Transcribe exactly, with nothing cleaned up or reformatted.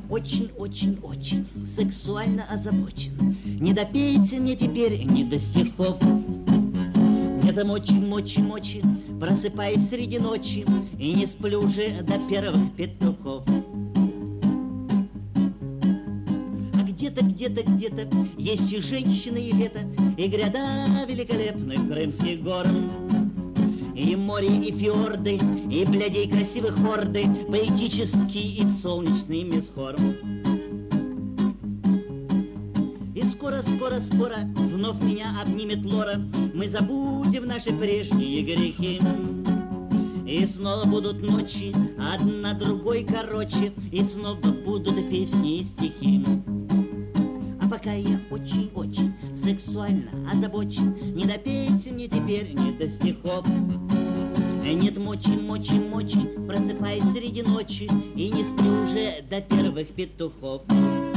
очень-очень-очень сексуально озабочен. Не допейте мне теперь ни до стихов. Я там очень-очень-очень просыпаюсь среди ночи и не сплю уже до первых петухов. А где-то, где-то, где-то есть и женщины, и лето, и гряда великолепных крымских гор. И море, и фьорды, и блядей красивых хорды, поэтический и солнечный мисхор. И скоро, скоро, скоро вновь меня обнимет Лора. Мы забудем наши прежние грехи. И снова будут ночи, одна другой короче, и снова будут песни и стихи. А пока я очень-очень сексуально озабочен, не допейте мне теперь ни до стихов. Нет мочи, мочи, мочи, просыпаюсь среди ночи и не сплю уже до первых петухов.